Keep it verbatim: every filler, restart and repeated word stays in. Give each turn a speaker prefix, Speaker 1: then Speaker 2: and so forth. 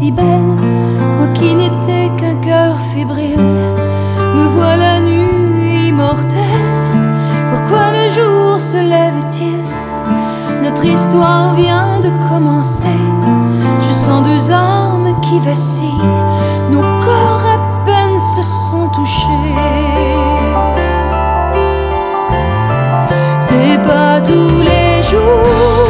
Speaker 1: si belle, moi qui n'étais qu'un cœur fébrile. Me voilà nue, immortelle. Pourquoi le jour se lève-t-il? Notre histoire vient de commencer. Je sens deux âmes qui vacillent, nos corps à peine se sont touchés. C'est pas tous les jours